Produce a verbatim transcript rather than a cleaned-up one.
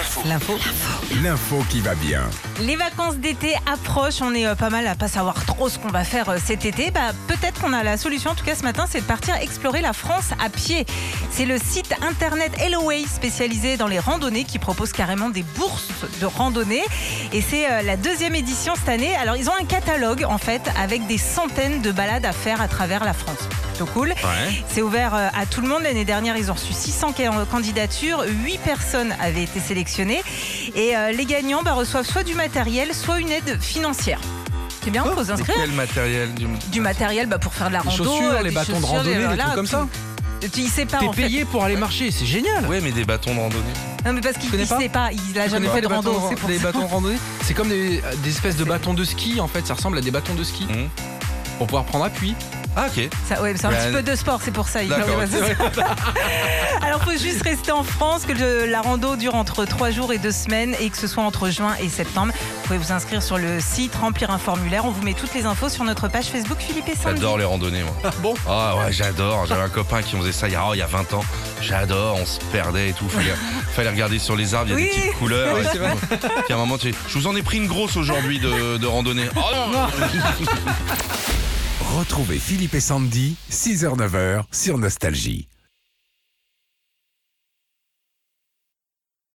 L'info. L'info. L'info qui va bien. Les vacances d'été approchent, on est euh, pas mal à pas savoir trop ce qu'on va faire euh, cet été. Bah, peut-être qu'on a la solution, en tout cas ce matin, c'est de partir explorer la France à pied. C'est le site internet Helloway spécialisé dans les randonnées qui propose carrément des bourses de randonnée. Et c'est euh, la deuxième édition cette année. Alors ils ont un catalogue en fait avec des centaines de balades à faire à travers la France. Plutôt cool. Ouais. C'est ouvert euh, à tout le monde. L'année dernière, ils ont reçu six cents candidatures. huit personnes avaient été sélectionnées. Et euh, les gagnants bah, reçoivent soit du matériel, soit une aide financière. C'est bien, il faut s'inscrire. Quel matériel du... Du matériel bah, pour faire de la Les rando. chaussures, euh, les des bâtons de chaussures, randonnée, des voilà, trucs comme ça. Tu- Il sait pas T'es en fait. payé pour aller marcher, c'est génial. Ouais, mais des bâtons de randonnée. Non, mais parce qu'il connais ne pas sait pas. Il a Tu jamais connais fait de pas les rando. bâtons, C'est pour des ça. bâtons de randonnée. C'est comme des, des espèces de bâtons de ski en fait, ça ressemble à des bâtons de ski Mmh. pour pouvoir prendre appui. Ah, ok. Ça, ouais, c'est un Ouais, petit peu de sport, c'est pour ça. il- D'accord, ouais, c'est c'est ça. Alors, il faut juste rester en France, que le- la rando dure entre trois jours et deux semaines et que ce soit entre juin et septembre. Vous pouvez vous inscrire sur le site, remplir un formulaire. On vous met toutes les infos sur notre page Facebook Philippe et Sandy. J'adore les randonnées, moi. Ah bon Ah ouais, j'adore. J'avais un copain qui faisait ça il y a, oh, il y a vingt ans. J'adore, on se perdait et tout. Fallait, fallait regarder sur les arbres, il y a Oui. des petites couleurs. Oui, et c'est tout. vrai. Puis à un moment, tu sais, je vous en ai pris une grosse aujourd'hui de, de randonnée. Oh non. Retrouvez Philippe et Sandy, six heures neuf heures sur Nostalgie.